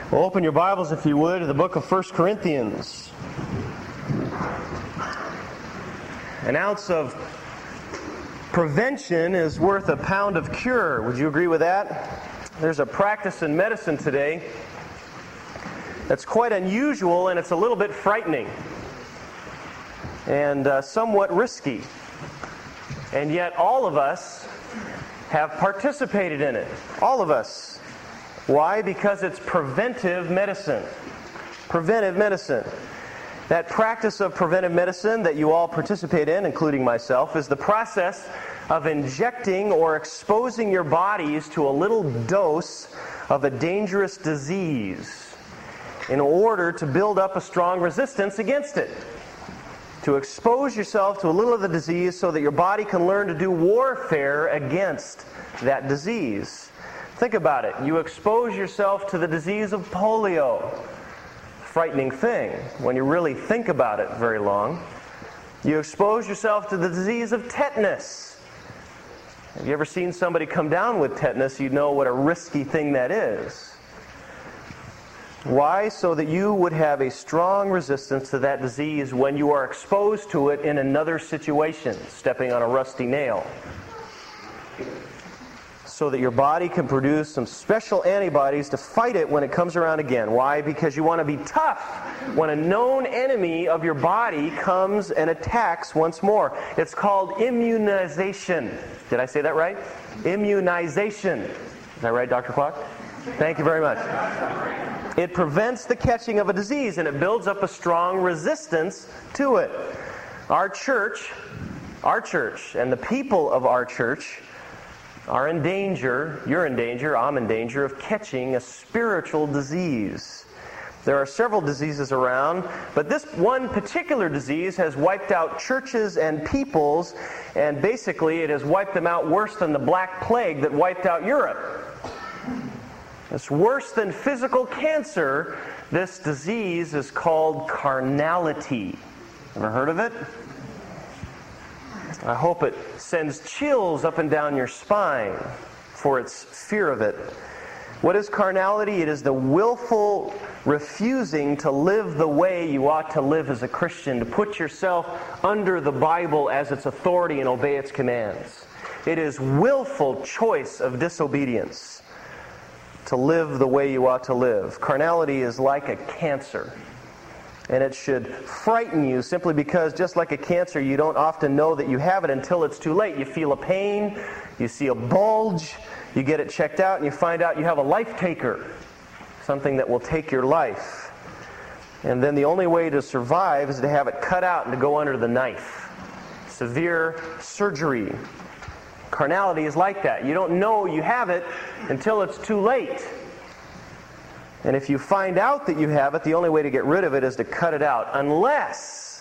Well, open your Bibles, if you would, to the book of 1 Corinthians. An ounce of prevention is worth a pound of cure. Would you agree with that? There's a practice in medicine today that's quite unusual, and it's a little bit frightening and somewhat risky. And yet all of us have participated in it. All of us. Why? Because it's preventive medicine. Preventive medicine. That practice of preventive medicine that you all participate in, including myself, is the process of injecting or exposing your bodies to a little dose of a dangerous disease in order to build up a strong resistance against it. To expose yourself to a little of the disease so that your body can learn to do warfare against that disease. Think about it. You expose yourself to the disease of polio. Frightening thing when you really think about it very long. You expose yourself to the disease of tetanus. Have you ever seen somebody come down with tetanus? You know what a risky thing that is. Why? So that you would have a strong resistance to that disease when you are exposed to it in another situation, stepping on a rusty nail. So that your body can produce some special antibodies to fight it when it comes around again. Why? Because you want to be tough when a known enemy of your body comes and attacks once more. It's called immunization. Did I say that right? Immunization. Is that right, Dr. Clark? Thank you very much. It prevents the catching of a disease, and it builds up a strong resistance to it. Our church, and the people of our church are in danger, you're in danger, I'm in danger of catching a spiritual disease. There are several diseases around, but this one particular disease has wiped out churches and peoples, and basically it has wiped them out worse than the Black Plague that wiped out Europe. It's worse than physical cancer. This disease is called carnality. Ever heard of it? I hope it sends chills up and down your spine for its fear of it. What is carnality? It is the willful refusing to live the way you ought to live as a Christian, to put yourself under the Bible as its authority and obey its commands. It is willful choice of disobedience to live the way you ought to live. Carnality is like a cancer. And it should frighten you simply because, just like a cancer, you don't often know that you have it until it's too late. You feel a pain, you see a bulge, you get it checked out, and you find out you have a life taker, something that will take your life. And then the only way to survive is to have it cut out and to go under the knife. Severe surgery. Carnality is like that. You don't know you have it until it's too late. And if you find out that you have it, the only way to get rid of it is to cut it out. Unless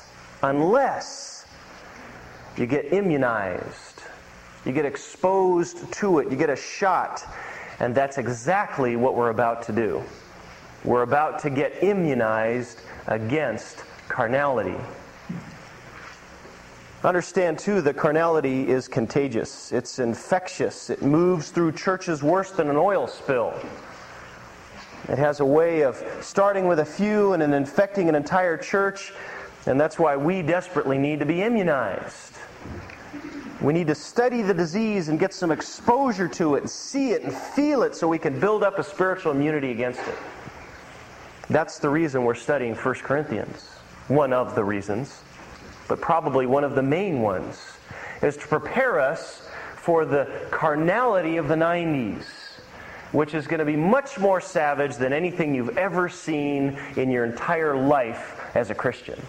you get immunized. You get exposed to it. You get a shot. And that's exactly what we're about to do. We're about to get immunized against carnality. Understand, too, that carnality is contagious. It's infectious. It moves through churches worse than an oil spill. It has a way of starting with a few and then infecting an entire church, and that's why we desperately need to be immunized. We need to study the disease and get some exposure to it and see it and feel it so we can build up a spiritual immunity against it. That's the reason we're studying 1 Corinthians. One of the reasons, but probably one of the main ones, is to prepare us for the carnality of the 90s. Which is going to be much more savage than anything you've ever seen in your entire life as a Christian.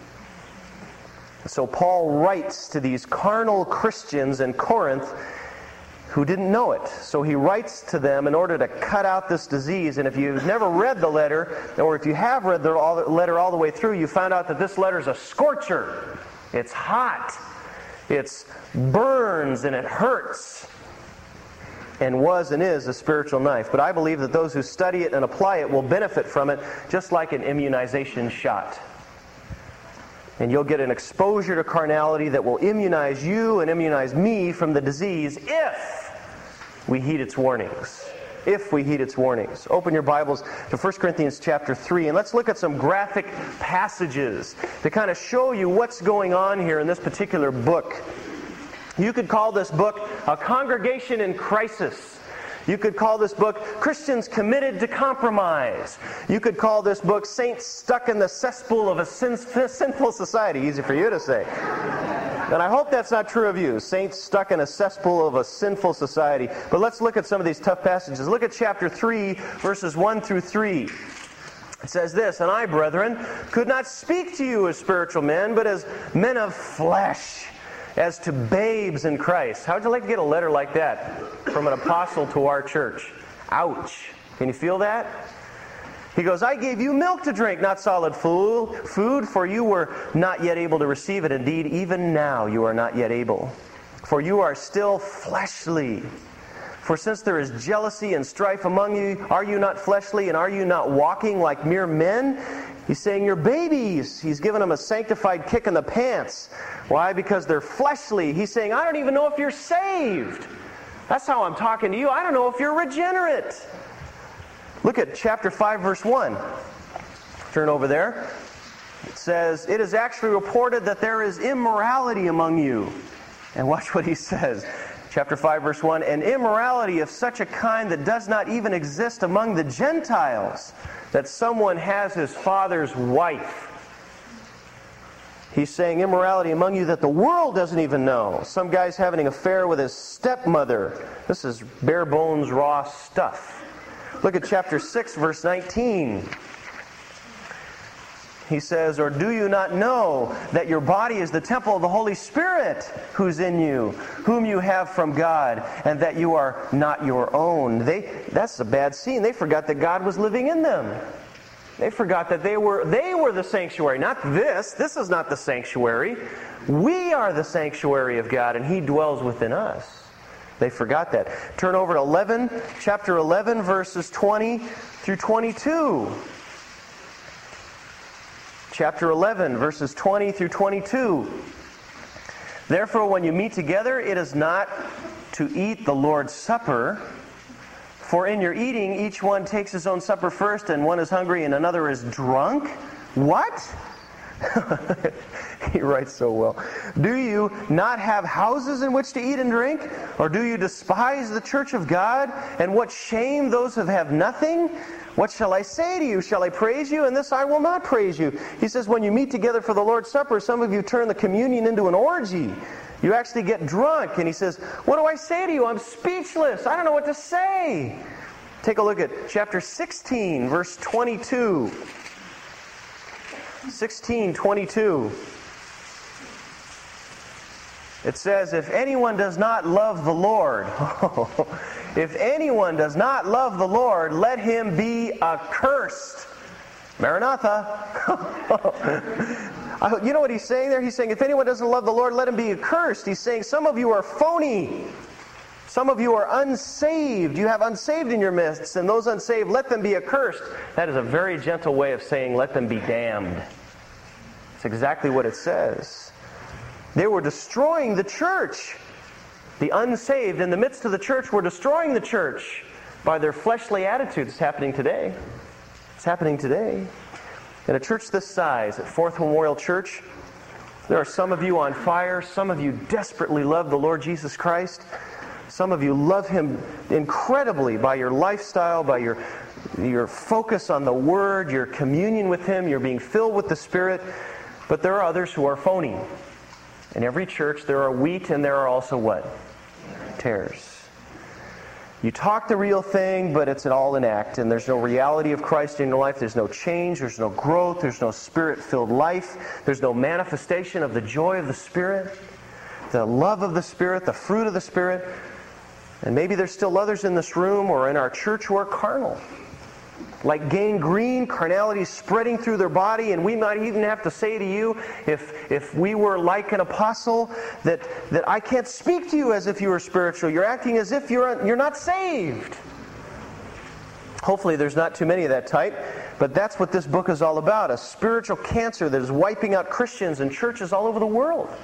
So Paul writes to these carnal Christians in Corinth who didn't know it. So he writes to them in order to cut out this disease. And if you've never read the letter, or if you have read the letter all the way through, you found out that this letter is a scorcher. It's hot. It burns and it hurts. And was and is a spiritual knife. But I believe that those who study it and apply it will benefit from it just like an immunization shot. And you'll get an exposure to carnality that will immunize you and immunize me from the disease if we heed its warnings. if we heed its warnings. Open your Bibles to 1 Corinthians chapter 3, and let's look at some graphic passages to kind of show you what's going on here in this particular book. You could call this book A Congregation in Crisis. You could call this book Christians Committed to Compromise. You could call this book Saints Stuck in the Cesspool of a Sinful Society. Easy for you to say. And I hope that's not true of you. Saints stuck in a cesspool of a sinful society. But let's look at some of these tough passages. Look at chapter 3, verses 1 through 3. It says this, "And I, brethren, could not speak to you as spiritual men, but as men of flesh, as to babes in Christ." How would you like to get a letter like that from an apostle to our church? Ouch. Can you feel that? He goes, "I gave you milk to drink, not solid food, for you were not yet able to receive it. Indeed, even now you are not yet able. For you are still fleshly. For since there is jealousy and strife among you, are you not fleshly, and are you not walking like mere men?" He's saying you're babies. He's giving them a sanctified kick in the pants. Why? Because they're fleshly. He's saying, I don't even know if you're saved. That's how I'm talking to you. I don't know if you're regenerate. Look at chapter 5, verse 1. Turn over there. It says, "It is actually reported that there is immorality among you." And watch what he says. Chapter 5, verse 1, "And immorality of such a kind that does not even exist among the Gentiles, that someone has his father's wife." He's saying immorality among you that the world doesn't even know. Some guy's having an affair with his stepmother. This is bare bones, raw stuff. Look at chapter 6, verse 19. He says, "Or do you not know that your body is the temple of the Holy Spirit who's in you, whom you have from God, and that you are not your own?" That's a bad scene. They forgot that God was living in them. They forgot that they were the sanctuary, not this. This is not the sanctuary. We are the sanctuary of God, and He dwells within us. They forgot that. Turn over to chapter 11, verses 20 through 22. Chapter 11, verses 20 through 22. "Therefore, when you meet together, it is not to eat the Lord's Supper. For in your eating, each one takes his own supper first, and one is hungry and another is drunk." What? He writes so well. "Do you not have houses in which to eat and drink? Or do you despise the church of God? And what shame those who have nothing? What shall I say to you? Shall I praise you? And this I will not praise you." He says when you meet together for the Lord's Supper, some of you turn the communion into an orgy. You actually get drunk. And he says, what do I say to you? I'm speechless. I don't know what to say. Take a look at chapter 16, verse 22. 16:22. It says, "If anyone does not love the Lord," if anyone does not love the Lord, let him be accursed. Maranatha. You know what he's saying there? He's saying, if anyone doesn't love the Lord, let him be accursed. He's saying, some of you are phony. Some of you are unsaved. You have unsaved in your midst, and those unsaved, let them be accursed. That is a very gentle way of saying, let them be damned. It's exactly what it says. They were destroying the church. The unsaved in the midst of the church were destroying the church by their fleshly attitudes. It's happening today. It's happening today. In a church this size, at Fourth Memorial Church, there are some of you on fire. Some of you desperately love the Lord Jesus Christ. Some of you love Him incredibly by your lifestyle, by your focus on the Word, your communion with Him, your being filled with the Spirit. But there are others who are phony. In every church, there are wheat and there are also what? Tares. You talk the real thing, but it's all an act, and there's no reality of Christ in your life. There's no change, there's no growth, there's no Spirit-filled life, there's no manifestation of the joy of the Spirit, the love of the Spirit, the fruit of the Spirit. And maybe there's still others in this room or in our church who are carnal. Like gangrene, carnality spreading through their body, and we might even have to say to you, if we were like an apostle, that I can't speak to you as if you were spiritual. You're acting as if you're not saved. Hopefully there's not too many of that type, but that's what this book is all about, a spiritual cancer that is wiping out Christians and churches all over the world.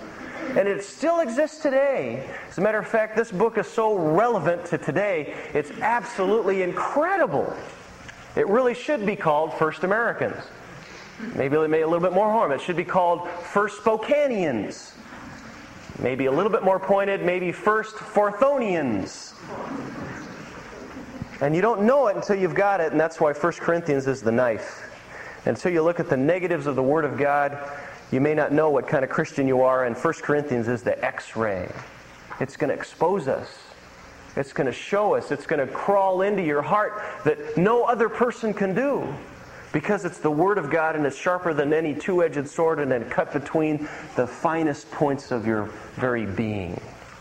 And it still exists today. As a matter of fact, this book is so relevant to today, it's absolutely incredible. It really should be called First Americans. Maybe it made a little bit more harm. It should be called First Spokaneans. Maybe a little bit more pointed, maybe First Forthonians. And you don't know it until you've got it, and that's why 1 Corinthians is the knife. Until you look at the negatives of the Word of God, you may not know what kind of Christian you are, and 1 Corinthians is the X-ray. It's going to expose us. It's going to show us. It's going to crawl into your heart that no other person can do. Because it's the Word of God, and it's sharper than any two-edged sword, and then cut between the finest points of your very being.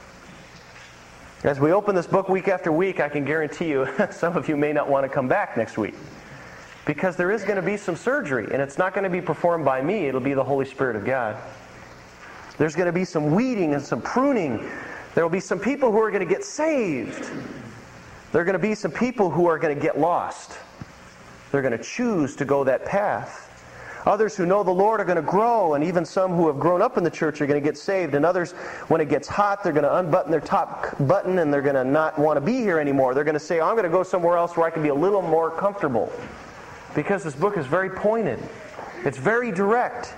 As we open this book week after week, I can guarantee you, some of you may not want to come back next week. Because there is going to be some surgery, and it's not going to be performed by me, it'll be the Holy Spirit of God. There's going to be some weeding and some pruning. There will be some people who are going to get saved. There are going to be some people who are going to get lost. They're going to choose to go that path. Others who know the Lord are going to grow, and even some who have grown up in the church are going to get saved. And others, when it gets hot, they're going to unbutton their top button and they're going to not want to be here anymore. They're going to say, I'm going to go somewhere else where I can be a little more comfortable. Because this book is very pointed. It's very direct.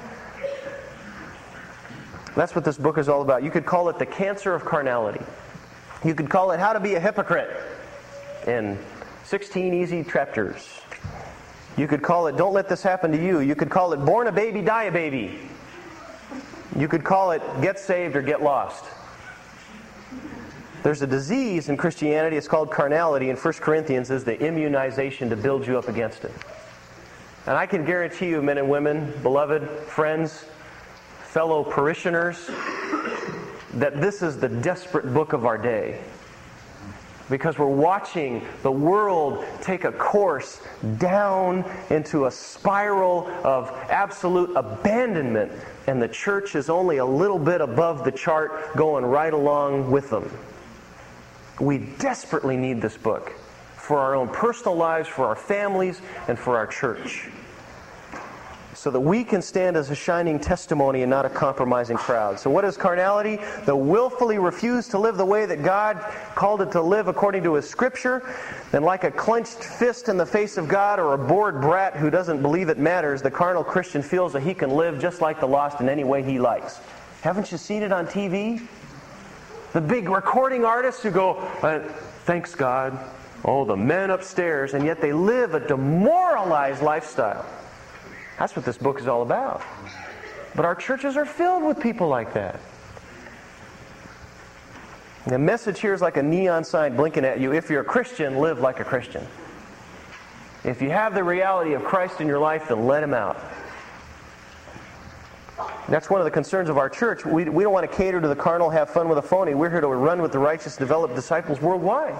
That's what this book is all about. You could call it the cancer of carnality. You could call it How to Be a Hypocrite in 16 easy chapters. You could call it Don't Let This Happen to You. You could call it Born a Baby, Die a Baby. You could call it Get Saved or Get Lost. There's a disease in Christianity. It's called carnality, and 1 Corinthians is the immunization to build you up against it. And I can guarantee you, men and women, beloved friends, fellow parishioners, that this is the desperate book of our day. Because we're watching the world take a course down into a spiral of absolute abandonment, and the church is only a little bit above the chart, going right along with them. We desperately need this book for our own personal lives, for our families, and for our church, so that we can stand as a shining testimony and not a compromising crowd. So what is carnality? The willfully refuse to live the way that God called it to live according to His Scripture. And like a clenched fist in the face of God, or a bored brat who doesn't believe it matters, the carnal Christian feels that he can live just like the lost in any way he likes. Haven't you seen it on TV? The big recording artists who go, thanks God, oh, the men upstairs, and yet they live a demoralized lifestyle. That's what this book is all about. But our churches are filled with people like that. The message here is like a neon sign blinking at you. If you're a Christian, live like a Christian. If you have the reality of Christ in your life, then let Him out. That's one of the concerns of our church. We don't want to cater to the carnal, have fun with the phony. We're here to run with the righteous, develop disciples worldwide.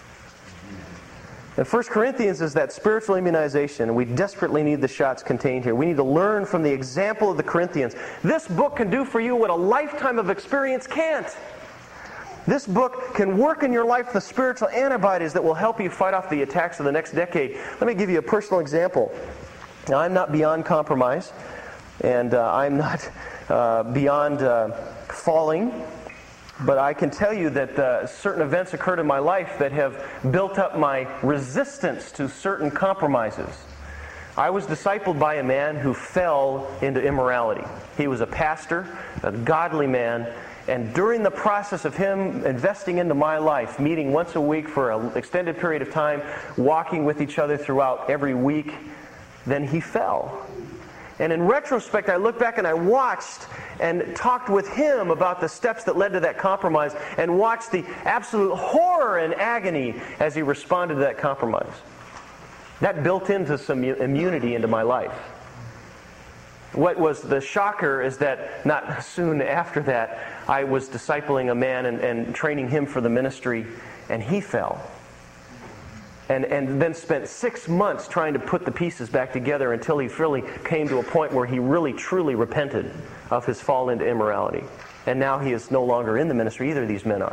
And 1 Corinthians is that spiritual immunization, and we desperately need the shots contained here. We need to learn from the example of the Corinthians. This book can do for you what a lifetime of experience can't. This book can work in your life the spiritual antibodies that will help you fight off the attacks of the next decade. Let me give you a personal example. Now, I'm not beyond compromise, and I'm not beyond falling. But I can tell you that certain events occurred in my life that have built up my resistance to certain compromises. I was discipled by a man who fell into immorality. He was a pastor, a godly man, and during the process of him investing into my life, meeting once a week for an extended period of time, walking with each other throughout every week, then he fell. And in retrospect, I look back and I watched and talked with him about the steps that led to that compromise, and watched the absolute horror and agony as he responded to that compromise. That built into some immunity into my life. What was the shocker is that not soon after that, I was discipling a man and training him for the ministry, and he fell. And then spent 6 months trying to put the pieces back together until he really came to a point where he really truly repented of his fall into immorality. And now he is no longer in the ministry. Either of these men are.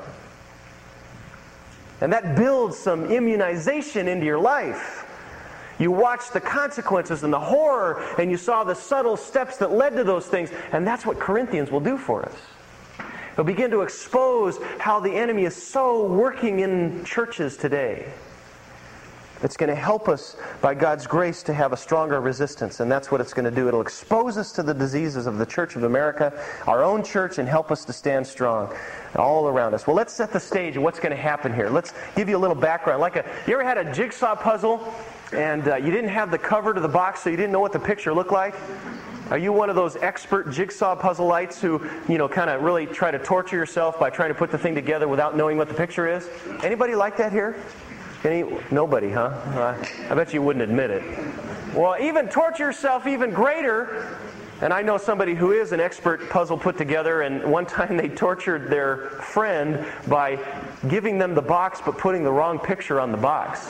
And that builds some immunization into your life. You watched the consequences and the horror, and you saw the subtle steps that led to those things. And that's what Corinthians will do for us. It'll begin to expose how the enemy is so working in churches today. It's going to help us, by God's grace, to have a stronger resistance, and that's what it's going to do. It'll expose us to the diseases of the Church of America, our own church, and help us to stand strong all around us. Well, let's set the stage of what's going to happen here. Let's give you a little background. You ever had a jigsaw puzzle, and you didn't have the cover to the box, so you didn't know what the picture looked like? Are you one of those expert jigsaw puzzleites who, kind of really try to torture yourself by trying to put the thing together without knowing what the picture is? Anybody like that here? Nobody, huh? I bet you wouldn't admit it. Well, even torture yourself even greater. And I know somebody who is an expert puzzle put together, and one time they tortured their friend by giving them the box but putting the wrong picture on the box.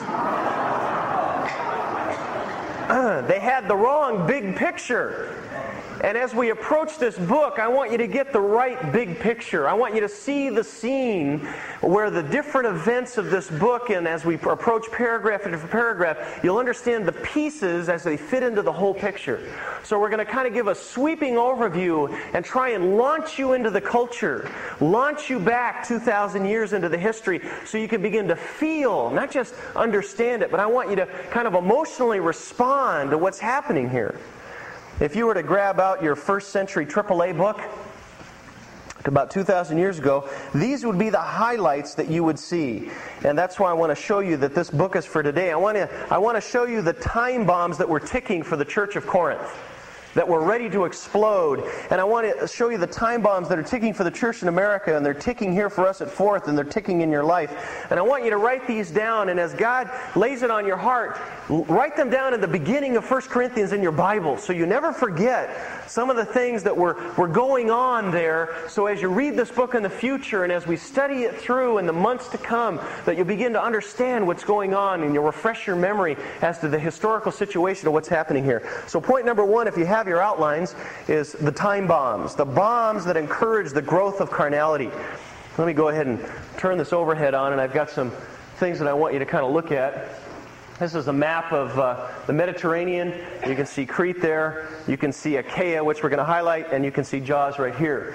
They had the wrong big picture. And as we approach this book, I want you to get the right big picture. I want you to see the scene where the different events of this book, and as we approach paragraph after paragraph, you'll understand the pieces as they fit into the whole picture. So we're going to kind of give a sweeping overview and try and launch you into the culture, launch you back 2,000 years into the history so you can begin to feel, not just understand it, but I want you to kind of emotionally respond to what's happening here. If you were to grab out your first century AAA book, about 2,000 years ago, these would be the highlights that you would see. And that's why I want to show you that this book is for today. I want to show you the time bombs that were ticking for the Church of Corinth, that were ready to explode. And I want to show you the time bombs that are ticking for the church in America, and they're ticking here for us at Fourth, and they're ticking in your life. And I want you to write these down, and as God lays it on your heart, write them down in the beginning of 1 Corinthians in your Bible, so you never forget some of the things that were going on there. So as you read this book in the future, and as we study it through in the months to come, that you'll begin to understand what's going on, and you'll refresh your memory as to the historical situation of what's happening here. So point number one, if you have your outlines, is the time bombs. The bombs that encourage the growth of carnality. Let me go ahead and turn this overhead on, and I've got some things that I want you to kind of look at. This is a map of the Mediterranean. You can see Crete there. You can see Achaia, which we're going to highlight, and you can see Jaws right here.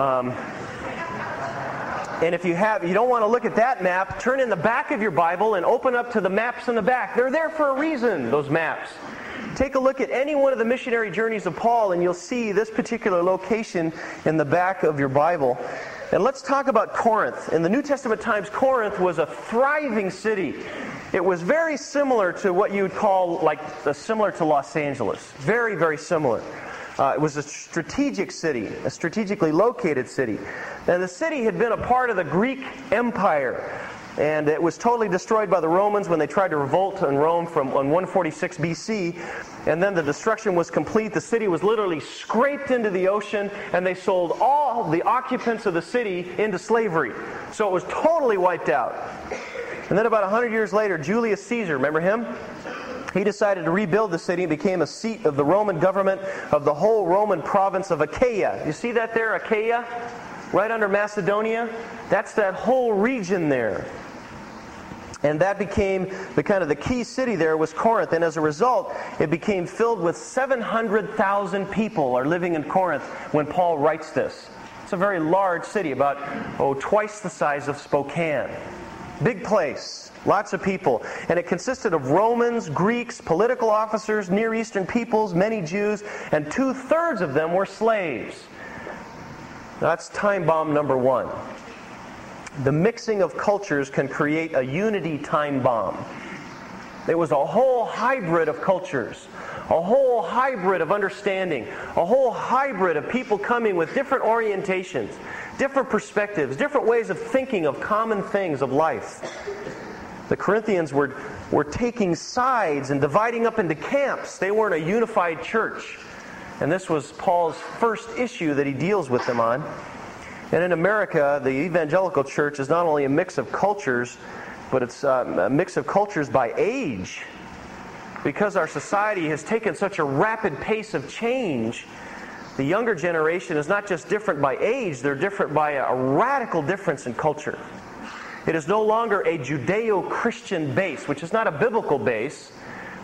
And if you don't want to look at that map, turn in the back of your Bible and open up to the maps in the back. They're there for a reason, those maps. Take a look at any one of the missionary journeys of Paul, and you'll see this particular location in the back of your Bible. And let's talk about Corinth. In the New Testament times, Corinth was a thriving city. It was very similar to what you would call similar to Los Angeles. Very, very similar. It was a strategic city, a strategically located city. And the city had been a part of the Greek Empire. And it was totally destroyed by the Romans when they tried to revolt in Rome on 146 BC. And then the destruction was complete. The city was literally scraped into the ocean, and they sold all the occupants of the city into slavery. So it was totally wiped out. And then about 100 years later, Julius Caesar, remember him? He decided to rebuild the city and became a seat of the Roman government of the whole Roman province of Achaia. You see that there, Achaia? Right under Macedonia? That's that whole region there. And that became the key city there was Corinth. And as a result, it became filled with 700,000 people are living in Corinth when Paul writes this. It's a very large city, about twice the size of Spokane. Big place, lots of people. And it consisted of Romans, Greeks, political officers, Near Eastern peoples, many Jews, and 2/3 of them were slaves. That's time bomb number one. The mixing of cultures can create a unity time bomb. It was a whole hybrid of cultures, a whole hybrid of understanding, a whole hybrid of people coming with different orientations, different perspectives, different ways of thinking of common things of life. The Corinthians were taking sides and dividing up into camps. They weren't a unified church. And this was Paul's first issue that he deals with them on. And in America, the evangelical church is not only a mix of cultures, but it's a mix of cultures by age. Because our society has taken such a rapid pace of change, the younger generation is not just different by age, they're different by a radical difference in culture. It is no longer a Judeo-Christian base, which is not a biblical base,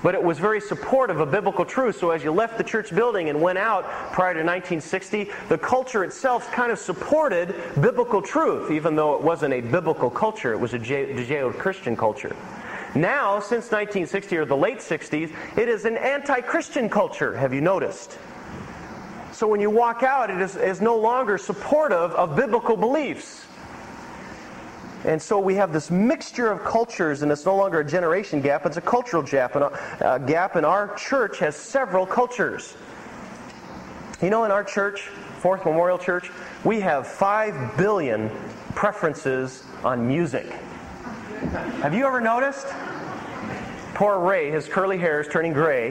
But it was very supportive of biblical truth. So as you left the church building and went out prior to 1960, the culture itself kind of supported biblical truth, even though it wasn't a biblical culture. It was a Judeo-Christian culture. Now, since 1960 or the late 60s, it is an anti-Christian culture, have you noticed? So when you walk out, it is no longer supportive of biblical beliefs. And so we have this mixture of cultures, and it's no longer a generation gap, it's a cultural gap. And our church has several cultures. You know, in our church, Fourth Memorial Church, we have 5 billion preferences on music. Have you ever noticed? Poor Ray, his curly hair is turning gray.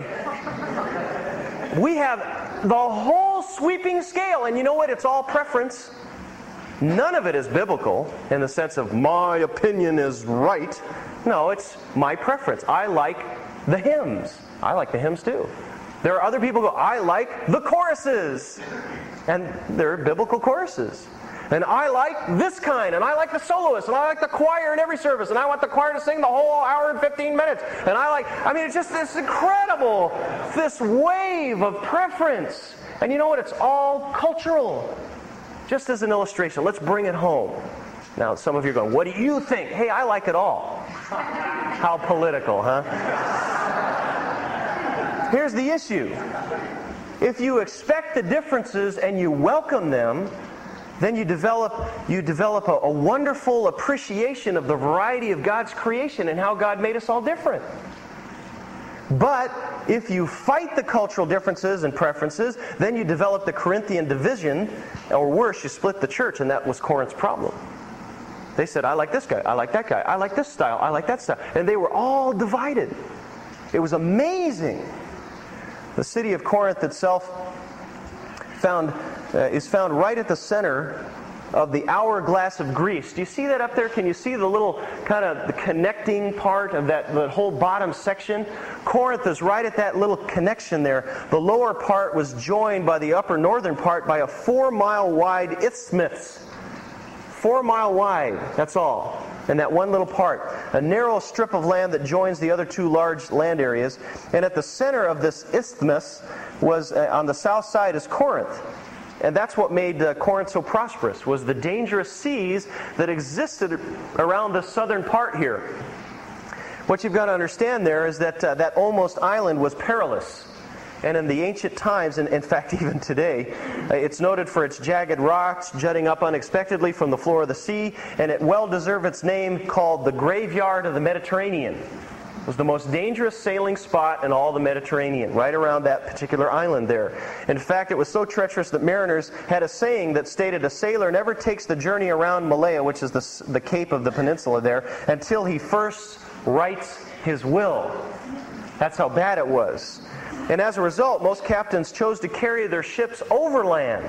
We have the whole sweeping scale, and you know what? It's all preference. None of it is biblical in the sense of my opinion is right. No, it's my preference. I like the hymns. I like the hymns too. There are other people who go, I like the choruses. And they're biblical choruses. And I like this kind, and I like the soloist, and I like the choir in every service, and I want the choir to sing the whole hour and 15 minutes. And it's just this incredible, this wave of preference. And you know what? It's all cultural. Just as an illustration, let's bring it home. Now, some of you are going, what do you think? Hey, I like it all. How political, huh? Here's the issue. If you expect the differences and you welcome them, then you develop a wonderful appreciation of the variety of God's creation and how God made us all different. But if you fight the cultural differences and preferences, then you develop the Corinthian division, or worse, you split the church, and that was Corinth's problem. They said, I like this guy, I like that guy, I like this style, I like that style. And they were all divided. It was amazing. The city of Corinth itself is found right at the center of the hourglass of Greece. Do you see that up there? Can you see the little kind of the connecting part of that whole bottom section? Corinth is right at that little connection there. The lower part was joined by the upper northern part by a 4-mile wide isthmus. 4 mile wide, that's all. And that one little part. A narrow strip of land that joins the other 2 large land areas. And at the center of this isthmus was, on the south side, is Corinth. And that's what made Corinth so prosperous, was the dangerous seas that existed around the southern part here. What you've got to understand there is that that almost island was perilous. And in the ancient times, and in fact even today, it's noted for its jagged rocks jutting up unexpectedly from the floor of the sea, and it well deserved its name, called the graveyard of the Mediterranean. It was the most dangerous sailing spot in all the Mediterranean, right around that particular island there. In fact, it was so treacherous that mariners had a saying that stated, a sailor never takes the journey around Malaya, which is the cape of the peninsula there, until he first writes his will. That's how bad it was. And as a result, most captains chose to carry their ships overland,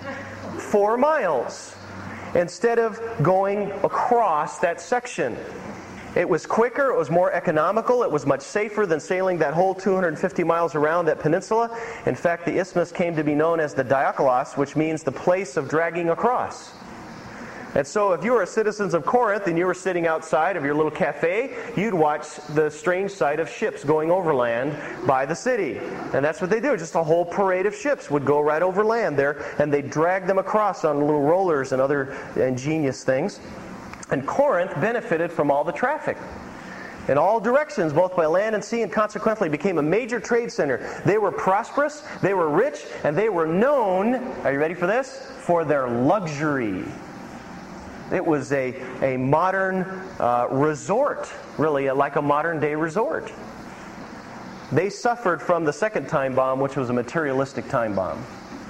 4 miles, instead of going across that section. It was quicker, it was more economical, it was much safer than sailing that whole 250 miles around that peninsula. In fact, the isthmus came to be known as the Diakolos, which means the place of dragging across. And so if you were citizens of Corinth and you were sitting outside of your little cafe, you'd watch the strange sight of ships going overland by the city. And that's what they do. Just a whole parade of ships would go right over land there, and they'd drag them across on little rollers and other ingenious things. And Corinth benefited from all the traffic in all directions, both by land and sea, and consequently became a major trade center. They were prosperous, they were rich, and they were known, are you ready for this? For their luxury. It was a modern resort, really, like a modern-day resort. They suffered from the second time bomb, which was a materialistic time bomb.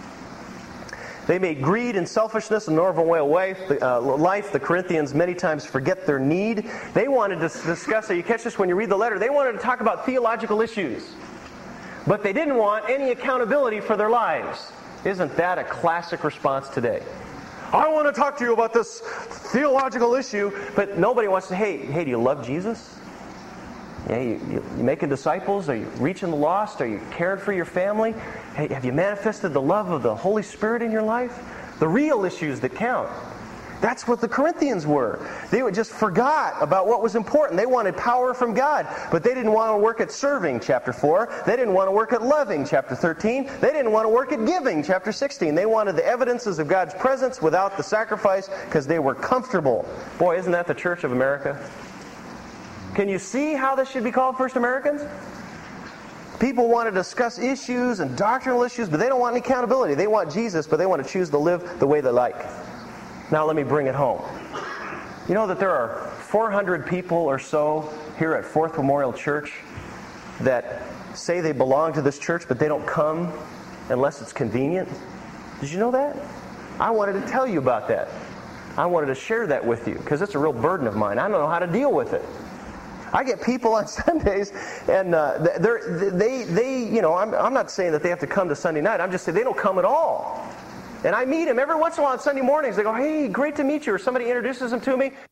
They made greed and selfishness a normal way of life. The Corinthians many times forget their need. They wanted to discuss, so you catch this when you read the letter, they wanted to talk about theological issues. But they didn't want any accountability for their lives. Isn't that a classic response today? I want to talk to you about this theological issue, but nobody wants to, hey, do you love Jesus? Yeah, you making disciples? Are you reaching the lost? Are you caring for your family? Hey, have you manifested the love of the Holy Spirit in your life? The real issues that count. That's what the Corinthians were. They just forgot about what was important. They wanted power from God, but they didn't want to work at serving, chapter 4. They didn't want to work at loving, chapter 13. They didn't want to work at giving, chapter 16. They wanted the evidences of God's presence without the sacrifice because they were comfortable. Boy, isn't that the Church of America? Can you see how this should be called First Americans? People want to discuss issues and doctrinal issues, but they don't want any accountability. They want Jesus, but they want to choose to live the way they like. Now let me bring it home. You know that there are 400 people or so here at Fourth Memorial Church that say they belong to this church, but they don't come unless it's convenient? Did you know that? I wanted to tell you about that. I wanted to share that with you because it's a real burden of mine. I don't know how to deal with it. I get people on Sundays, and I'm not saying that they have to come to Sunday night. I'm just saying they don't come at all. And I meet them every once in a while on Sunday mornings. They go, "Hey, great to meet you," or somebody introduces them to me.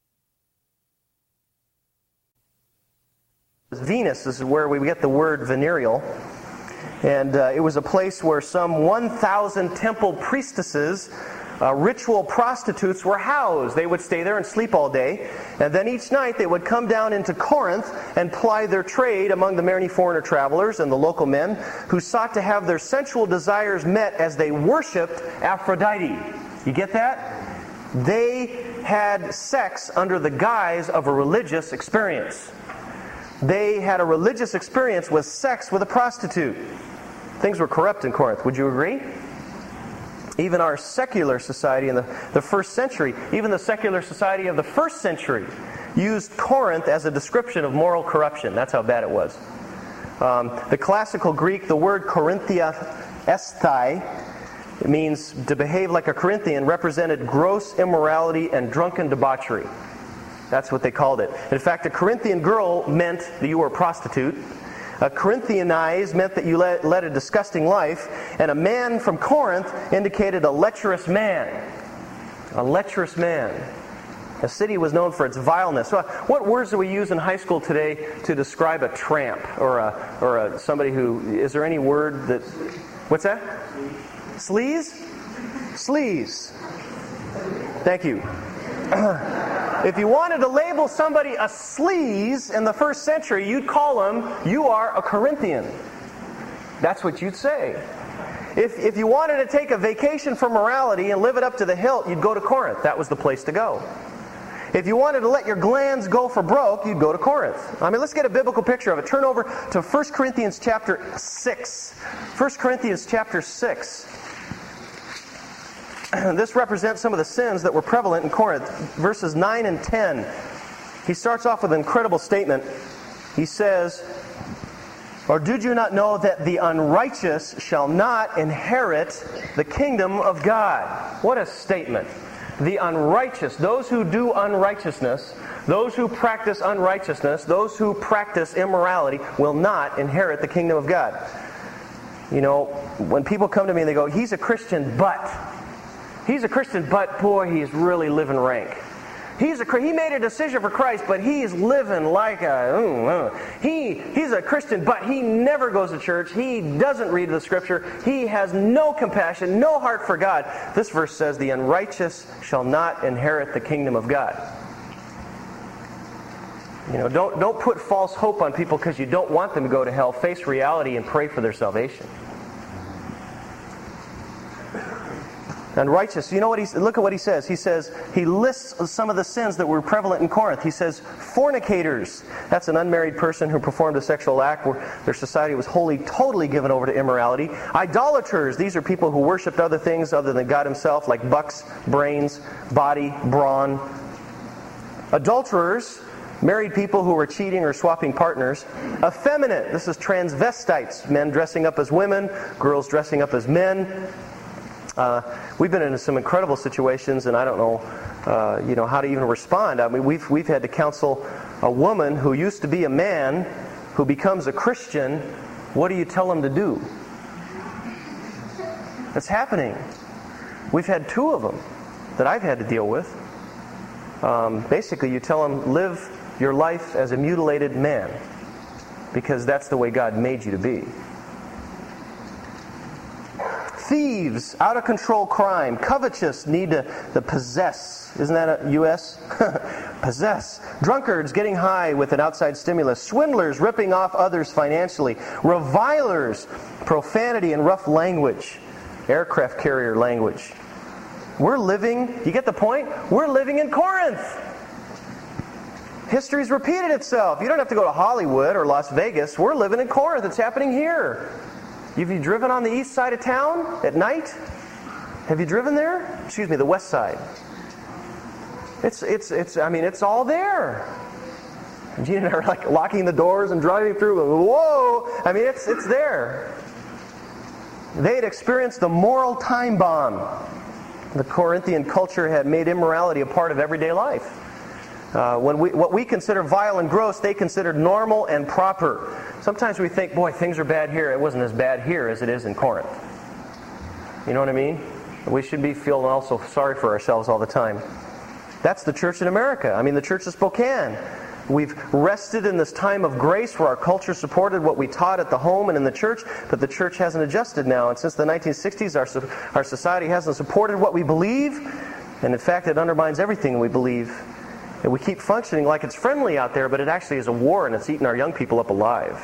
Venus is where we get the word venereal. And it was a place where some 1,000 temple priestesses, ritual prostitutes, were housed. They would stay there and sleep all day. And then each night they would come down into Corinth and ply their trade among the many foreigner travelers and the local men who sought to have their sensual desires met as they worshipped Aphrodite. You get that? They had sex under the guise of a religious experience. They had a religious experience with sex with a prostitute. Things were corrupt in Corinth. Would you agree? Even our secular society in the first century, even the secular society of the first century, used Corinth as a description of moral corruption. That's how bad it was. The classical Greek, the word Corinthia esthai, it means to behave like a Corinthian, represented gross immorality and drunken debauchery. That's what they called it. In fact, a Corinthian girl meant that you were a prostitute. A Corinthianized meant that you led a disgusting life. And a man from Corinth indicated a lecherous man. A lecherous man. A city was known for its vileness. So what words do we use in high school today to describe a tramp or somebody who... Is there any word that... What's that? Sleaze? Sleaze. Thank you. If you wanted to label somebody a sleaze in the first century, you'd call them, "You are a Corinthian." That's what you'd say. If you wanted to take a vacation from morality and live it up to the hilt, you'd go to Corinth. That was the place to go. If you wanted to let your glands go for broke, you'd go to Corinth. I mean, let's get a biblical picture of it. Turn over to 1 Corinthians chapter 6. 1 Corinthians chapter 6. This represents some of the sins that were prevalent in Corinth. Verses 9 and 10. He starts off with an incredible statement. He says, "Or did you not know that the unrighteous shall not inherit the kingdom of God?" What a statement. The unrighteous, those who do unrighteousness, those who practice unrighteousness, those who practice immorality will not inherit the kingdom of God. You know, when people come to me and they go, "He's a Christian, but..." He's a Christian, but boy, he's really living rank. He made a decision for Christ, but he's living like a... He's a Christian, but he never goes to church. He doesn't read the Scripture. He has no compassion, no heart for God. This verse says, "The unrighteous shall not inherit the kingdom of God." You know, don't put false hope on people because you don't want them to go to hell. Face reality and pray for their salvation. Unrighteous. You know what look at what he says. He says, he lists some of the sins that were prevalent in Corinth. He says, fornicators. That's an unmarried person who performed a sexual act where their society was wholly, totally given over to immorality. Idolaters. These are people who worshipped other things other than God himself, like bucks, brains, body, brawn. Adulterers. Married people who were cheating or swapping partners. Effeminate. This is transvestites. Men dressing up as women, girls dressing up as men. We've been in some incredible situations, and I don't know, how to even respond. I mean, we've had to counsel a woman who used to be a man who becomes a Christian. What do you tell him to do? That's happening. We've had 2 of them that I've had to deal with. Basically, you tell them, live your life as a mutilated man, because that's the way God made you to be. thieves, out-of-control crime, covetous, need to possess. Isn't that a U.S.? Possess. Drunkards getting high with an outside stimulus. Swindlers ripping off others financially. Revilers, profanity and rough language. Aircraft carrier language. We're living, you get the point? We're living in Corinth. History's repeated itself. You don't have to go to Hollywood or Las Vegas. We're living in Corinth. It's happening here. Have you driven on the east side of town at night? Have you driven there? Excuse me, the west side. It's all there. Gene and I are like locking the doors and driving through. Whoa! I mean, it's there. They had experienced the moral time bomb. The Corinthian culture had made immorality a part of everyday life. What we consider vile and gross, they considered normal and proper. Sometimes we think, boy, things are bad here. It wasn't as bad here as it is in Corinth. You know what I mean? We should be feeling also sorry for ourselves all the time. That's the church in America. I mean, the church of Spokane. We've rested in this time of grace where our culture supported what we taught at the home and in the church, but the church hasn't adjusted now. And since the 1960s, our society hasn't supported what we believe, and in fact, it undermines everything we believe. And we keep functioning like it's friendly out there, but it actually is a war, and it's eating our young people up alive.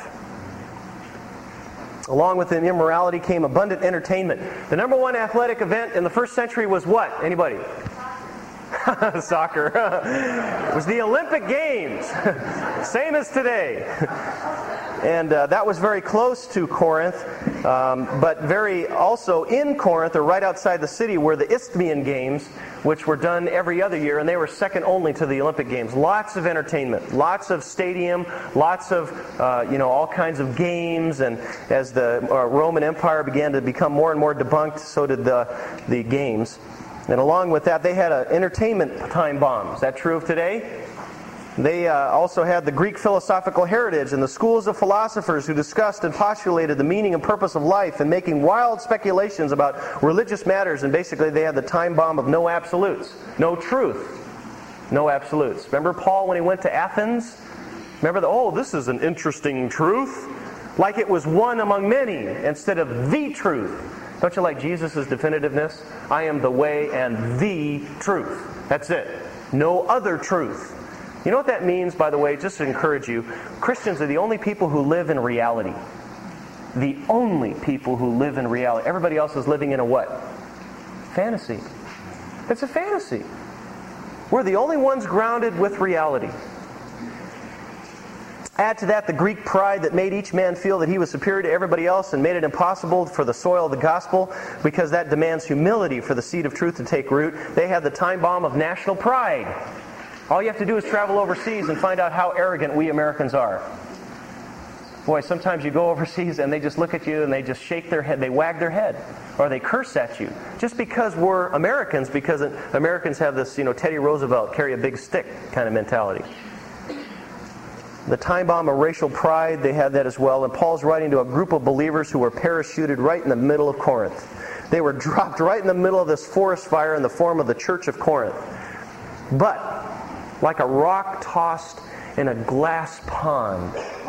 Along with immorality came abundant entertainment. The number one athletic event in the first century was what? Anybody? Soccer. It was the Olympic Games. Same as today. And that was very close to Corinth, but very also in Corinth, or right outside the city, were the Isthmian Games, which were done every other year, and they were second only to the Olympic Games. Lots of entertainment, lots of stadium, lots of all kinds of games, and as the Roman Empire began to become more and more debunked, so did the games. And along with that, they had an entertainment time bomb. Is that true of today? They also had the Greek philosophical heritage and the schools of philosophers who discussed and postulated the meaning and purpose of life and making wild speculations about religious matters. And basically they had the time bomb of no absolutes, no truth, no absolutes. Remember Paul when he went to Athens? Remember this is an interesting truth. Like it was one among many instead of the truth. Don't you like Jesus' definitiveness? I am the way and the truth. That's it. No other truth. You know what that means, by the way, just to encourage you? Christians are the only people who live in reality. The only people who live in reality. Everybody else is living in a what? Fantasy. It's a fantasy. We're the only ones grounded with reality. Add to that the Greek pride that made each man feel that he was superior to everybody else and made it impossible for the soil of the gospel, because that demands humility for the seed of truth to take root. They had the time bomb of national pride. All you have to do is travel overseas and find out how arrogant we Americans are. Boy, sometimes you go overseas and they just look at you and they just shake their head, they wag their head, or they curse at you. Just because we're Americans, because Americans have this, Teddy Roosevelt, carry a big stick kind of mentality. The time bomb of racial pride, they had that as well. And Paul's writing to a group of believers who were parachuted right in the middle of Corinth. They were dropped right in the middle of this forest fire in the form of the church of Corinth. But, like a rock tossed in a glass pond,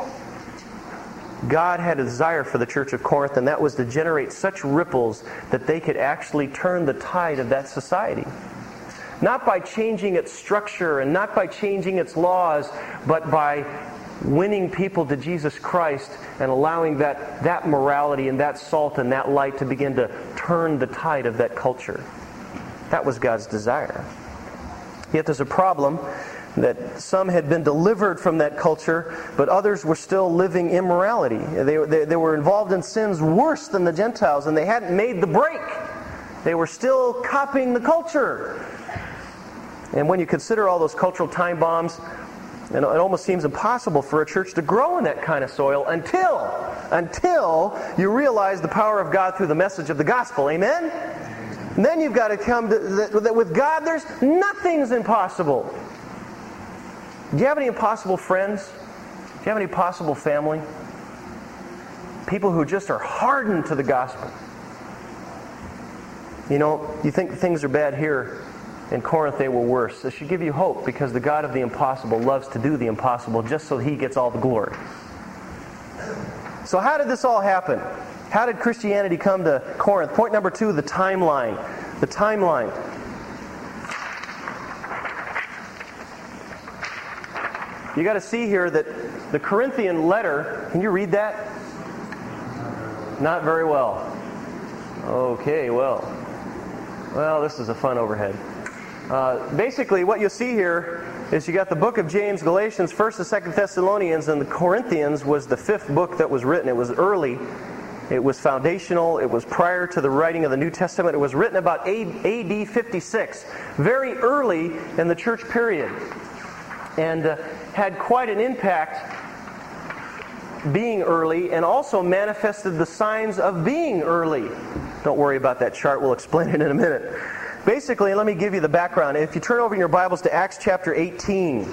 God had a desire for the church of Corinth, and that was to generate such ripples that they could actually turn the tide of that society. Not by changing its structure and not by changing its laws, but by winning people to Jesus Christ and allowing that morality and that salt and that light to begin to turn the tide of that culture. That was God's desire. Yet there's a problem that some had been delivered from that culture, but others were still living immorality. They were involved in sins worse than the Gentiles, and they hadn't made the break. They were still copying the culture. And when you consider all those cultural time bombs, it almost seems impossible for a church to grow in that kind of soil until you realize the power of God through the message of the gospel. Amen? And then you've got to come to that with God, nothing's impossible. Do you have any impossible friends? Do you have any impossible family? People who just are hardened to the gospel. You think things are bad here. In Corinth they were worse. This should give you hope, because the God of the impossible loves to do the impossible just so He gets all the glory. So how did this all happen? How did Christianity come to Corinth? Point number 2, the timeline. The timeline. You got to see here that the Corinthian letter, can you read that? Not very well. Okay, well, this is a fun overhead. Basically, what you'll see here is you got the book of James, Galatians, 1st and 2nd Thessalonians, and the Corinthians was the 5th book that was written. It was early. It was foundational. It was prior to the writing of the New Testament. It was written about AD 56, very early in the church period, and had quite an impact being early, and also manifested the signs of being early. Don't worry about that chart. We'll explain it in a minute. Basically, let me give you the background. If you turn over in your Bibles to Acts chapter 18.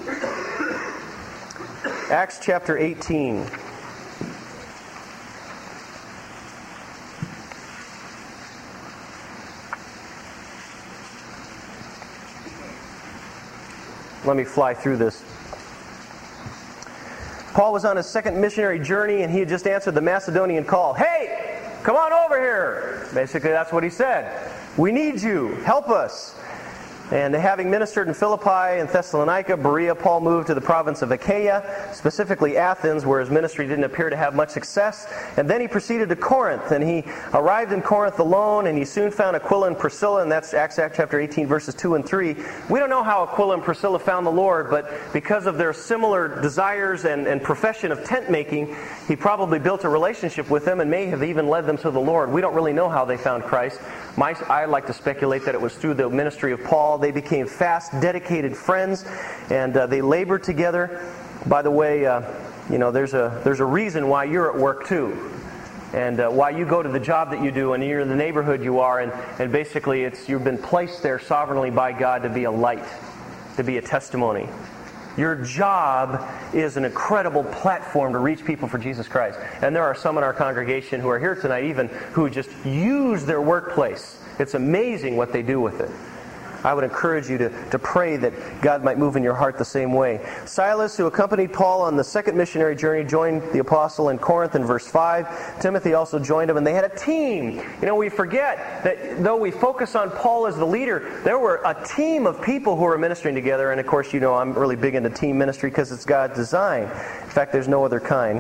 Acts chapter 18. Let me fly through this. Paul was on his second missionary journey, and he had just answered the Macedonian call. Hey, come on over here. Basically, that's what he said. We need you. Help us. And having ministered in Philippi and Thessalonica, Berea, Paul moved to the province of Achaia, specifically Athens, where his ministry didn't appear to have much success. And then he proceeded to Corinth, and he arrived in Corinth alone, and he soon found Aquila and Priscilla, and that's Acts chapter 18, verses 2 and 3. We don't know how Aquila and Priscilla found the Lord, but because of their similar desires and profession of tent making, he probably built a relationship with them and may have even led them to the Lord. We don't really know how they found Christ. I like to speculate that it was through the ministry of Paul. They became fast, dedicated friends, and they labored together. By the way, there's a reason why you're at work too, and why you go to the job that you do, and you're in the neighborhood you are, and basically you've been placed there sovereignly by God to be a light, to be a testimony. Your job is an incredible platform to reach people for Jesus Christ. And there are some in our congregation who are here tonight even who just use their workplace. It's amazing what they do with it. I would encourage you to pray that God might move in your heart the same way. Silas, who accompanied Paul on the second missionary journey, joined the apostle in Corinth in verse 5. Timothy also joined him, and they had a team. We forget that though we focus on Paul as the leader, there were a team of people who were ministering together. And of course, I'm really big into team ministry because it's God's design. In fact, there's no other kind.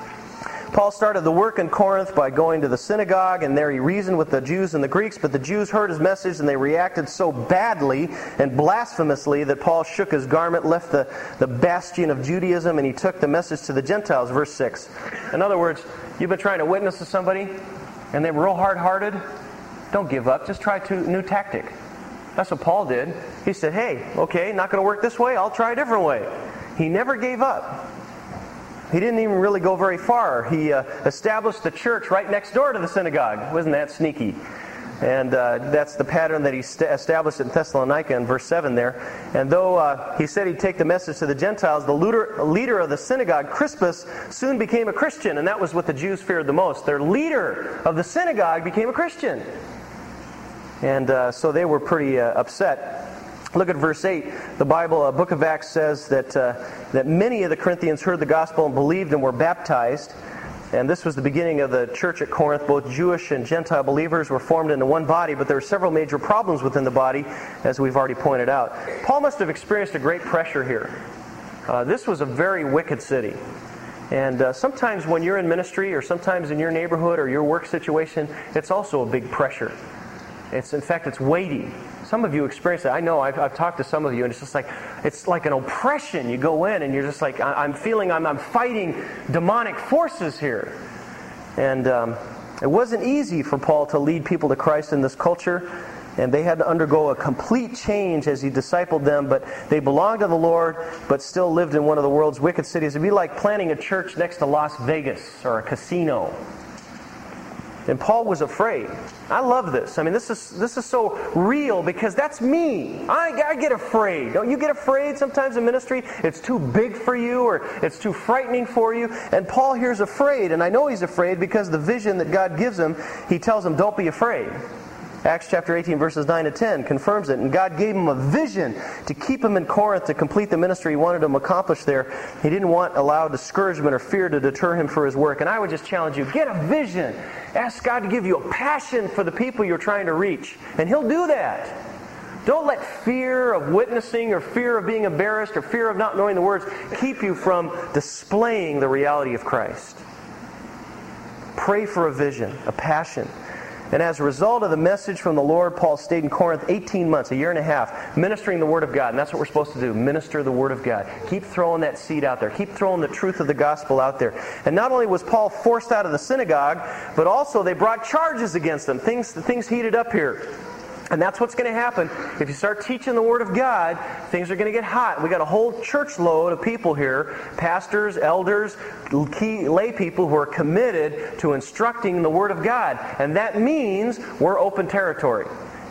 Paul started the work in Corinth by going to the synagogue, and there he reasoned with the Jews and the Greeks, but the Jews heard his message, and they reacted so badly and blasphemously that Paul shook his garment, left the bastion of Judaism, and he took the message to the Gentiles, verse 6. In other words, you've been trying to witness to somebody, and they're real hard-hearted. Don't give up. Just try a new tactic. That's what Paul did. He said, hey, okay, not going to work this way, I'll try a different way. He never gave up. He didn't even really go very far. He established the church right next door to the synagogue. Wasn't that sneaky? And that's the pattern that he established in Thessalonica in verse 7 there. And though he said he'd take the message to the Gentiles, the leader of the synagogue, Crispus, soon became a Christian. And that was what the Jews feared the most. Their leader of the synagogue became a Christian. And so they were pretty upset. Look at verse 8. The Bible, Book of Acts, says that many of the Corinthians heard the gospel and believed and were baptized. And this was the beginning of the church at Corinth. Both Jewish and Gentile believers were formed into one body, but there were several major problems within the body, as we've already pointed out. Paul must have experienced a great pressure here. This was a very wicked city. And sometimes when you're in ministry, or sometimes in your neighborhood or your work situation, it's also a big pressure. In fact, it's weighty. Some of you experience it. I know I've talked to some of you, and it's like an oppression. You go in, and you're just like, I'm feeling I'm fighting demonic forces here. And it wasn't easy for Paul to lead people to Christ in this culture, and they had to undergo a complete change as he discipled them, but they belonged to the Lord, but still lived in one of the world's wicked cities. It'd be like planting a church next to Las Vegas or a casino. And Paul was afraid. I love this. I mean, this is so real because that's me. I get afraid. Don't you get afraid sometimes in ministry? It's too big for you or it's too frightening for you. And Paul here's afraid. And I know he's afraid because the vision that God gives him, he tells him, don't be afraid. Acts chapter 18, verses 9 to 10 confirms it. And God gave him a vision to keep him in Corinth to complete the ministry he wanted him to accomplish there. He didn't allow discouragement or fear to deter him for his work. And I would just challenge you, get a vision. Ask God to give you a passion for the people you're trying to reach. And He'll do that. Don't let fear of witnessing or fear of being embarrassed or fear of not knowing the words keep you from displaying the reality of Christ. Pray for a vision, a passion. And as a result of the message from the Lord, Paul stayed in Corinth 18 months, a year and a half, ministering the Word of God. And that's what we're supposed to do, minister the Word of God. Keep throwing that seed out there. Keep throwing the truth of the gospel out there. And not only was Paul forced out of the synagogue, but also they brought charges against him. Things heated up here. And that's what's going to happen. If you start teaching the Word of God, things are going to get hot. We got a whole church load of people here, pastors, elders, key lay people who are committed to instructing the Word of God. And that means we're open territory.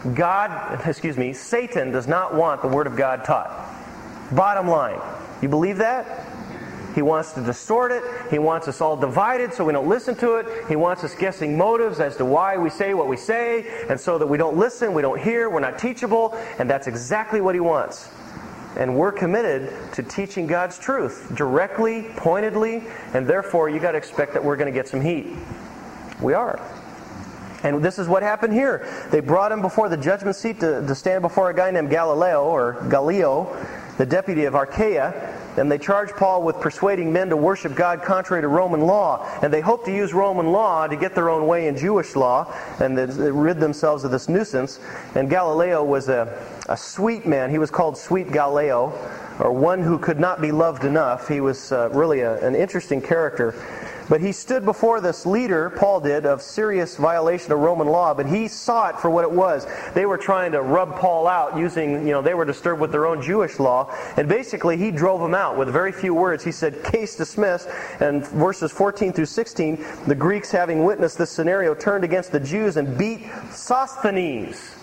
Satan does not want the Word of God taught. Bottom line. You believe that? He wants to distort it. He wants us all divided so we don't listen to it. He wants us guessing motives as to why we say what we say, and so that we don't listen, we don't hear, we're not teachable, and that's exactly what he wants. And we're committed to teaching God's truth directly, pointedly, and therefore you got to expect that we're going to get some heat. We are. And this is what happened here. They brought him before the judgment seat to stand before a guy named Gallio, the deputy of Achaia. And they charged Paul with persuading men to worship God contrary to Roman law. And they hoped to use Roman law to get their own way in Jewish law and rid themselves of this nuisance. And Gallio was a sweet man. He was called Sweet Gallio, or one who could not be loved enough. He was really an interesting character. But he stood before this leader, Paul did, of serious violation of Roman law, but he saw it for what it was. They were trying to rub Paul out using, they were disturbed with their own Jewish law, and basically he drove them out with very few words. He said, case dismissed, and verses 14 through 16, the Greeks, having witnessed this scenario, turned against the Jews and beat Sosthenes.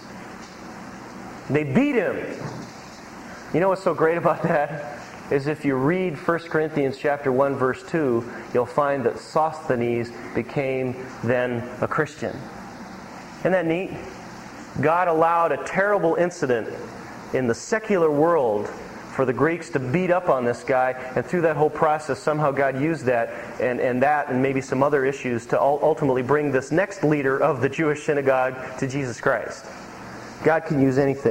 They beat him. You know what's so great about that? Is if you read 1 Corinthians chapter 1, verse 2, you'll find that Sosthenes became then a Christian. Isn't that neat? God allowed a terrible incident in the secular world for the Greeks to beat up on this guy, and through that whole process, somehow God used that and maybe some other issues to ultimately bring this next leader of the Jewish synagogue to Jesus Christ. God can use anything.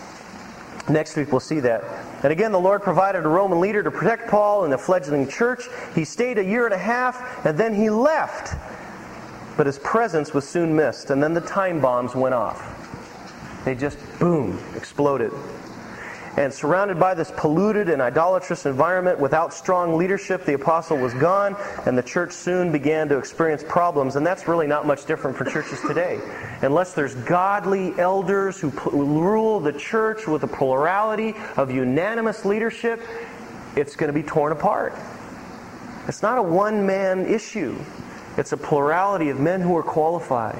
Next week we'll see that. And again, the Lord provided a Roman leader to protect Paul in the fledgling church. He stayed a year and a half, and then he left. But his presence was soon missed, and then the time bombs went off. They just, boom, exploded. And surrounded by this polluted and idolatrous environment, without strong leadership, the apostle was gone, and the church soon began to experience problems. And that's really not much different for churches today. Unless there's godly elders who rule the church with a plurality of unanimous leadership, it's going to be torn apart. It's not a one-man issue. It's a plurality of men who are qualified.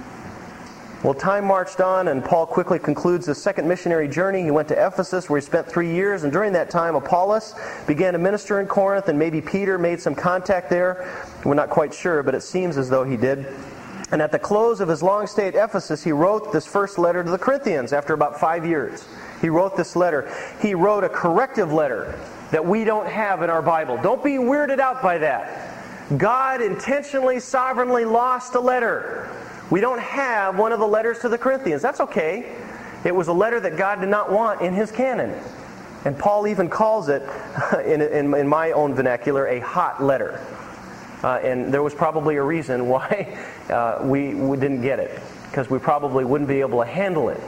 Well, time marched on, and Paul quickly concludes his second missionary journey. He went to Ephesus, where he spent 3 years, and during that time, Apollos began to minister in Corinth, and maybe Peter made some contact there. We're not quite sure, but it seems as though he did. And at the close of his long stay at Ephesus, he wrote this first letter to the Corinthians after about 5 years. He wrote this letter. He wrote a corrective letter that we don't have in our Bible. Don't be weirded out by that. God intentionally, sovereignly lost a letter. We don't have one of the letters to the Corinthians. That's okay. It was a letter that God did not want in His canon. And Paul even calls it, in my own vernacular, a hot letter. And there was probably a reason why we didn't get it. Because we probably wouldn't be able to handle it.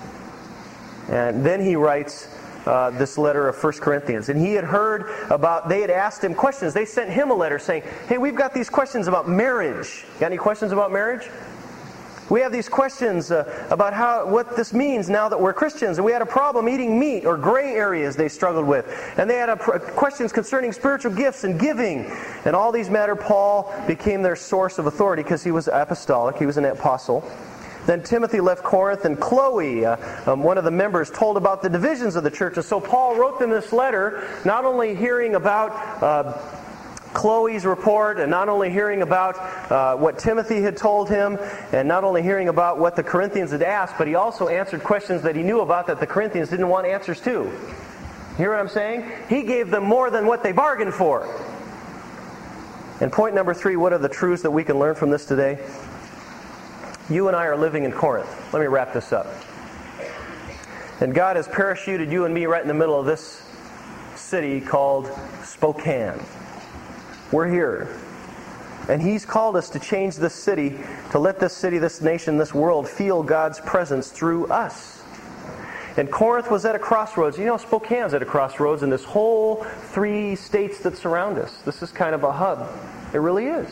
And then he writes this letter of 1 Corinthians. And he had heard about, they had asked him questions. They sent him a letter saying, hey, we've got these questions about marriage. Got any questions about marriage? We have these questions about what this means now that we're Christians. And we had a problem eating meat, or gray areas they struggled with. And they had questions concerning spiritual gifts and giving. And all these matter, Paul became their source of authority because he was apostolic. He was an apostle. Then Timothy left Corinth, and Chloe, one of the members, told about the divisions of the church. And so Paul wrote them this letter, not only hearing about Chloe's report, and not only hearing about what Timothy had told him, and not only hearing about what the Corinthians had asked, but he also answered questions that he knew about that the Corinthians didn't want answers to. Hear what I'm saying? He gave them more than what they bargained for. And point number 3, what are the truths that we can learn from this today? You and I are living in Corinth. Let me wrap this up. And God has parachuted you and me right in the middle of this city called Spokane. We're here. And He's called us to change this city, to let this city, this nation, this world feel God's presence through us. And Corinth was at a crossroads. You know, Spokane's at a crossroads in this whole 3 states that surround us. This is kind of a hub. It really is.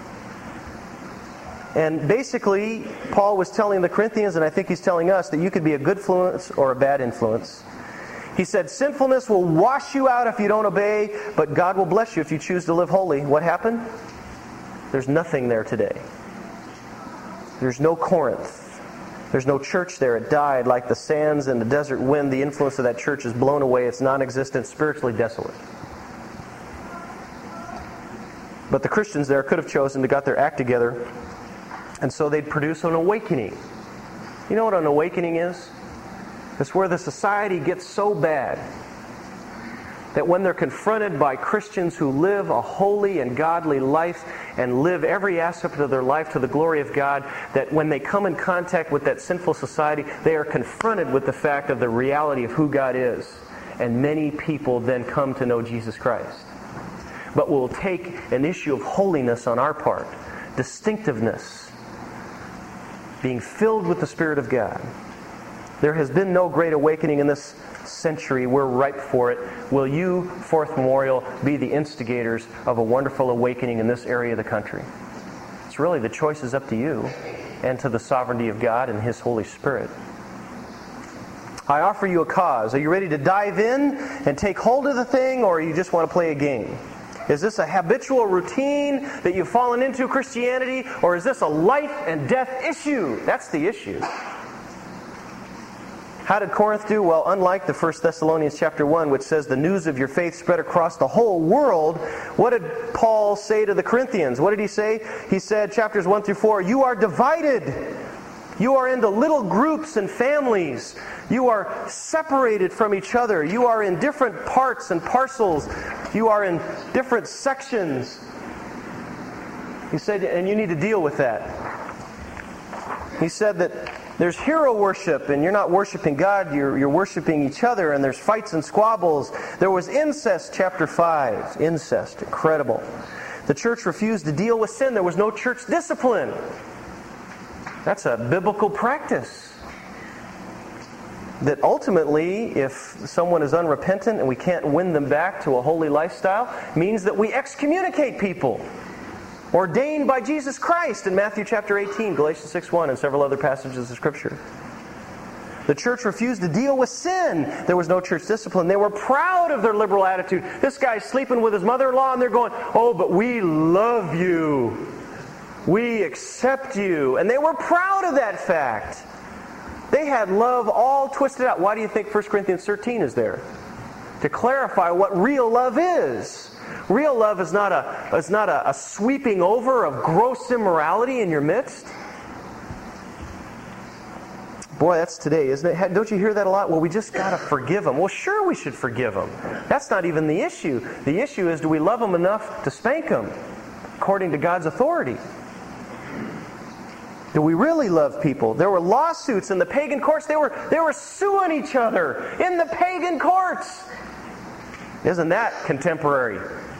And basically, Paul was telling the Corinthians, and I think he's telling us, that you could be a good influence or a bad influence. He said, sinfulness will wash you out if you don't obey, but God will bless you if you choose to live holy. What happened? There's nothing there today. There's no Corinth. There's no church there. It died like the sands and the desert wind. The influence of that church is blown away. It's non-existent, spiritually desolate. But the Christians there could have chosen to got their act together, and so they'd produce an awakening. You know what an awakening is? It's where the society gets so bad that when they're confronted by Christians who live a holy and godly life and live every aspect of their life to the glory of God, that when they come in contact with that sinful society, they are confronted with the fact of the reality of who God is. And many people then come to know Jesus Christ. But we'll take an issue of holiness on our part, distinctiveness, being filled with the Spirit of God. There has been no great awakening in this century. We're ripe for it. Will you, Fourth Memorial, be the instigators of a wonderful awakening in this area of the country? It's really, the choice is up to you and to the sovereignty of God and His Holy Spirit. I offer you a cause. Are you ready to dive in and take hold of the thing, or you just want to play a game? Is this a habitual routine that you've fallen into, Christianity, or is this a life and death issue? That's the issue. How did Corinth do? Well, unlike the 1 Thessalonians chapter 1, which says the news of your faith spread across the whole world, what did Paul say to the Corinthians? What did he say? He said, chapters 1 through 4, you are divided. You are into little groups and families. You are separated from each other. You are in different parts and parcels. You are in different sections. He said, and you need to deal with that. He said that there's hero worship, and you're not worshiping God, you're worshiping each other, and there's fights and squabbles. There was incest, chapter 5. Incest, incredible. The church refused to deal with sin. There was no church discipline. That's a biblical practice. That ultimately, if someone is unrepentant and we can't win them back to a holy lifestyle, means that we excommunicate people. Ordained by Jesus Christ in Matthew chapter 18, Galatians 6:1, and several other passages of Scripture. The church refused to deal with sin. There was no church discipline. They were proud of their liberal attitude. This guy's sleeping with his mother-in-law, and they're going, oh, but we love you. We accept you. And they were proud of that fact. They had love all twisted out. Why do you think 1 Corinthians 13 is there? To clarify what real love is. Real love is not a sweeping over of gross immorality in your midst. Boy, that's today, isn't it? Don't you hear that a lot? Well, we just got to forgive them. Well, sure we should forgive them. That's not even the issue. The issue is, do we love them enough to spank them according to God's authority? Do we really love people? There were lawsuits in the pagan courts. They were suing each other in the pagan courts. Isn't that contemporary?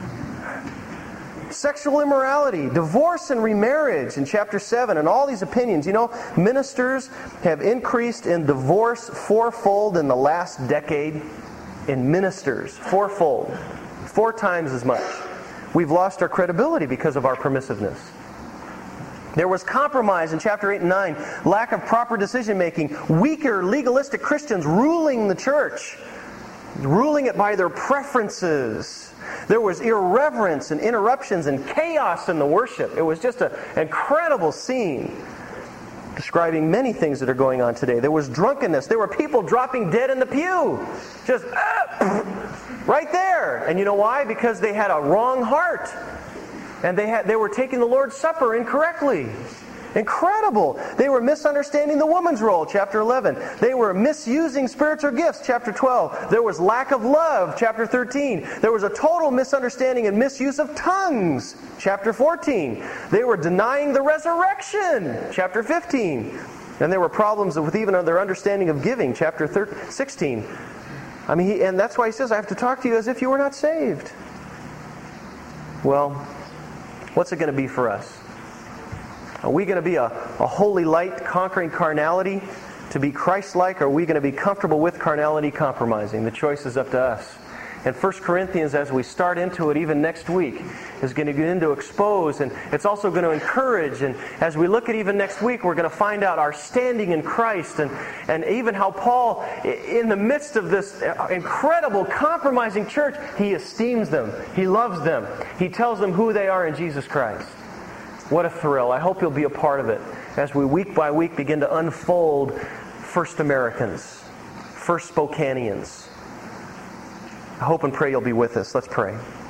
Sexual immorality, divorce and remarriage in chapter 7, and all these opinions. You know, ministers have increased in divorce fourfold in the last decade. In ministers, fourfold. 4 times as much. We've lost our credibility because of our permissiveness. There was compromise in chapter 8 and 9. Lack of proper decision making. Weaker, legalistic Christians ruling the church. Ruling it by their preferences. There was irreverence and interruptions and chaos in the worship. It was just an incredible scene describing many things that are going on today. There was drunkenness. There were people dropping dead in the pew. Just right there. there. And you know why? Because they had a wrong heart. And they were taking the Lord's Supper incorrectly. Incredible. They were misunderstanding the woman's role, chapter 11. They were misusing spiritual gifts, chapter 12. There was lack of love, chapter 13. There was a total misunderstanding and misuse of tongues, chapter 14. They were denying the resurrection, chapter 15. And there were problems with even their understanding of giving, chapter 16. And that's why he says, I have to talk to you as if you were not saved. Well, what's it going to be for us? Are we going to be a holy light conquering carnality to be Christ-like, or are we going to be comfortable with carnality compromising? The choice is up to us. And 1 Corinthians, as we start into it even next week, is going to begin to expose, and it's also going to encourage. And as we look at even next week, we're going to find out our standing in Christ, and even how Paul, in the midst of this incredible compromising church, he esteems them. He loves them. He tells them who they are in Jesus Christ. What a thrill. I hope you'll be a part of it as we week by week begin to unfold First Americans, First Spokaneans. I hope and pray you'll be with us. Let's pray.